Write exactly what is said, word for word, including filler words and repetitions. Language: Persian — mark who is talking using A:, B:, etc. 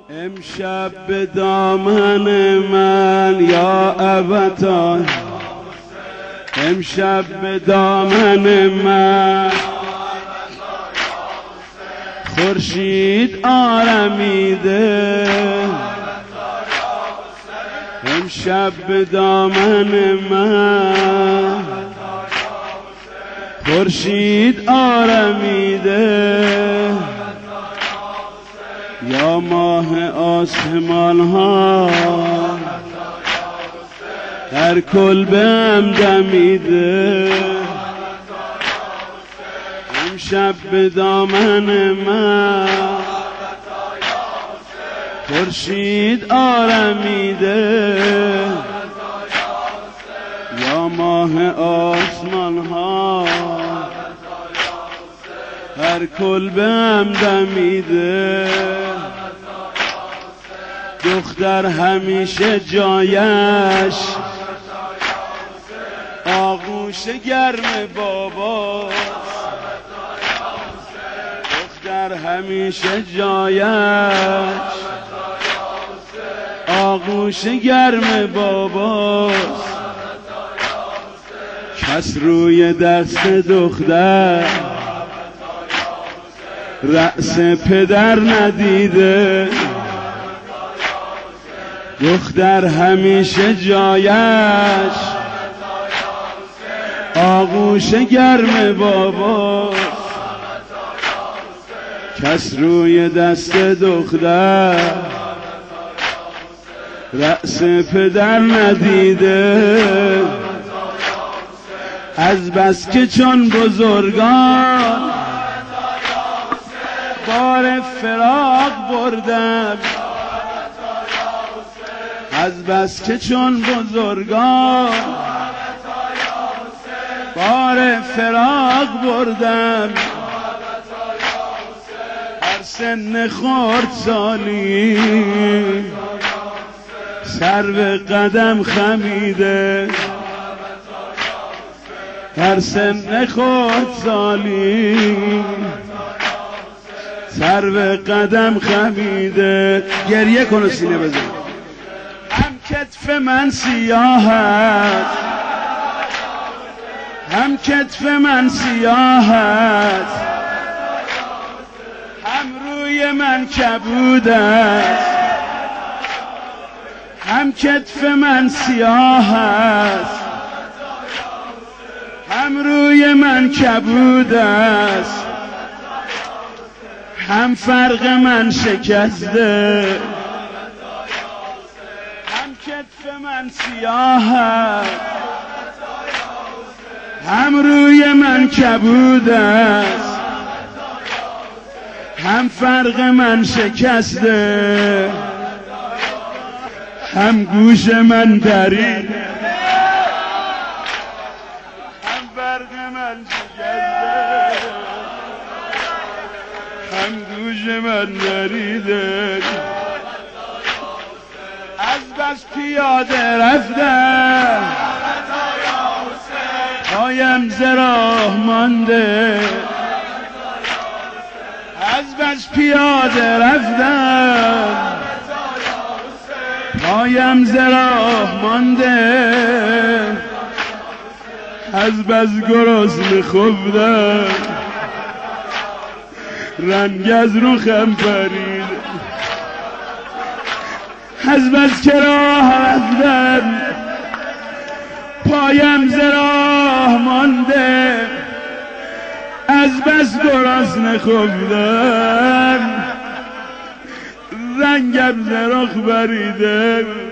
A: امشب به دامن من یا ابتا، امشب به دامن من خورشید آرمیده، امشب به دامن من خورشید آرمیده. یا ماه آسمان ها در کلبه‌ام دمیده، امشب به دامن من خورشید آرمیده. یا ماه آسمان ها هر کلبه‌ام دمیده، دختر همیشه جایش آغوش گرم باباست، دختر همیشه جایش آغوش گرم باباست. کس روی دست دختر رأس پدر ندیده، دختر همیشه جایش آغوش گرم باباست. کس روی دست دختر رأس پدر ندیده، از بس که چون بزرگان بار فراق بردم، از بس که چون بزرگان بار فراق بردم. هر سن خورد سالی سر به قدم خمیده، هر سن خورد سالی سر به قدم خمیده. گریه کن و سینه بزن. هم کتف من سیاه است، هم کتف من سیاه است، هم روی من کبود است، هم کتف من سیاه است، هم روی من کبود است، هم فرق من شکسته، هم کتف من سیاه است، هم روی من کبود است، هم فرق من شکسته، هم گوش من دریده، هم فرق من شکسته، هم گوش من دریده. از بس پیاده رفتم پایم ز راه مانده، از بس پیاده رفتم پایم ز راه مانده، از بس گرسنه خفتم رنگ از رخم پرید، از بس که راه رفتم پایم ز راه مانده، از بس گرسنه خفتم رنگم ز رخ پریده.